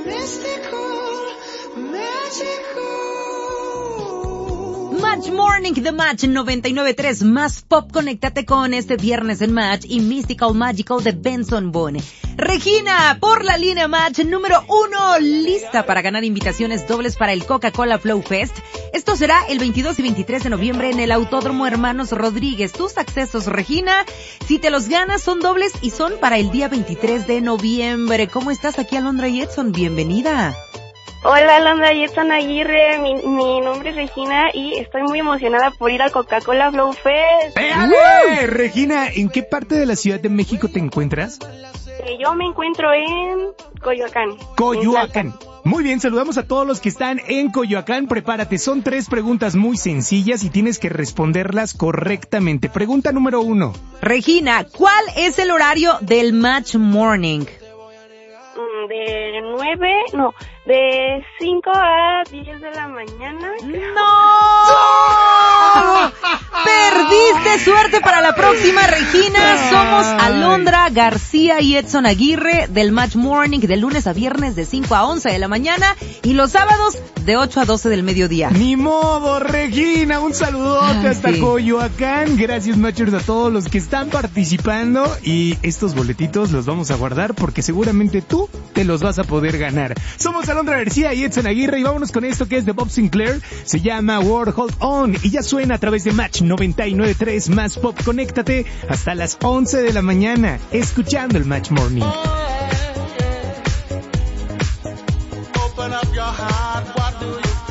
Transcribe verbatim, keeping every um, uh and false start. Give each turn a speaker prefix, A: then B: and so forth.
A: Match Morning, The Match noventa y nueve punto tres, más pop. Conéctate con este viernes en Match y Mystical Magical de Benson Boone. Regina, por la línea Match número uno, lista para ganar invitaciones dobles para el Coca-Cola Flow Fest. Esto será el veintidós y veintitrés de noviembre en el Autódromo Hermanos Rodríguez. Tus accesos, Regina, si te los ganas, son dobles y son para el día veintitrés de noviembre. ¿Cómo estás? Aquí Alondra y Edson, bienvenida.
B: Hola, Alondra y Edson Aguirre, mi, mi nombre es Regina y estoy muy emocionada por ir al Coca-Cola Flow Fest.
C: ¡Éale! Regina, ¿en qué parte de la Ciudad de México te encuentras?
B: Eh, yo me encuentro en Coyoacán.
C: Coyoacán. Muy bien, saludamos a todos los que están en Coyoacán. Prepárate, son tres preguntas muy sencillas y tienes que responderlas correctamente. Pregunta número uno.
A: Regina, ¿cuál es el horario del Match Morning?
B: De nueve, no, de cinco a diez de la mañana.
A: ¡No! Perdiste, suerte para la próxima, Regina. Somos Alondra García y Edson Aguirre del Match Morning de lunes a viernes de cinco a once de la mañana y los sábados de ocho a doce del mediodía.
C: Ni modo, Regina, un saludote ah, hasta sí. Coyoacán. Gracias, Matchers, a todos los que están participando y estos boletitos los vamos a guardar porque seguramente tú te los vas a poder ganar. Somos Alondra García y Edson Aguirre y vámonos con esto que es de Bob Sinclair. Se llama World Hold On y ya suena a través de Match noventa y nueve punto tres más pop. Conéctate hasta las once de la mañana escuchando el Match Morning.